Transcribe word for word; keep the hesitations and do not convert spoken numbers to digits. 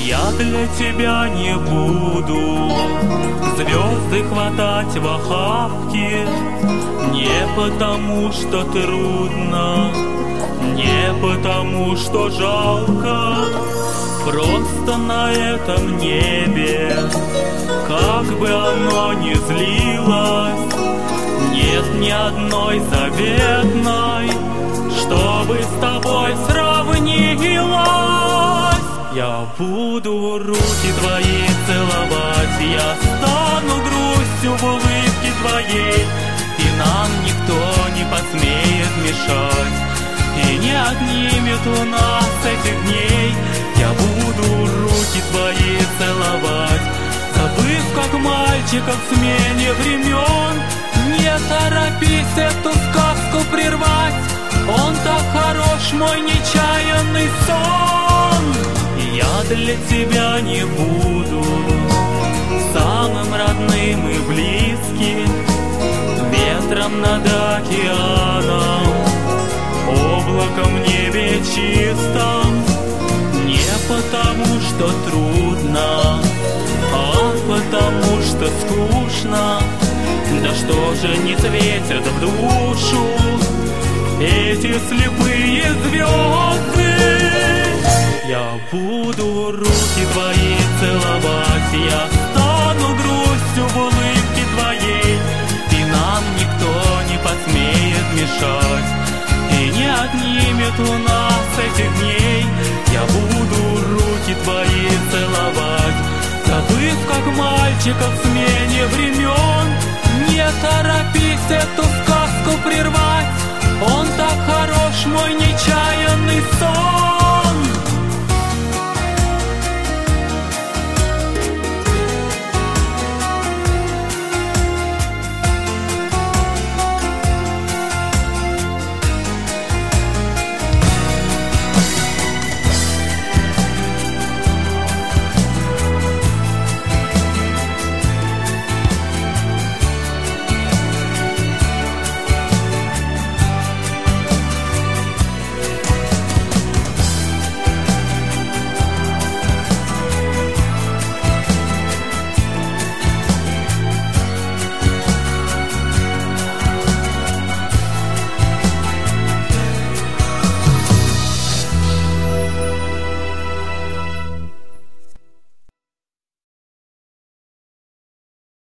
Я для тебя не буду звезды хватать в охапки, не потому что трудно, не потому что жалко, просто на этом небе, как бы оно ни злилось, нет ни одной заветной, чтобы с тобой сравнилась. Я буду руки твои целовать, я стану грустью в улыбке твоей, и нам никто не посмеет мешать, и не отнимет у нас этих дней. Я буду руки твои целовать, забыв, как мальчиков в смене времен. Не торопись эту сказку прервать, он так хорош, мой нечаянный сон. Я для тебя не буду самым родным и близким, ветром над океаном, облаком в небе чистом. Не потому что трудно, а потому что скучно. Да что же не светят в душу эти слепые звезды? Я буду руки твои целовать, я стану грустью в улыбке твоей, и нам никто не посмеет мешать, и не отнимет у нас этих дней. Я буду руки твои целовать, забыв, как мальчиков в смене времен. Не торопись эту сказку прервать, он так хорош, мой нечаянный сон.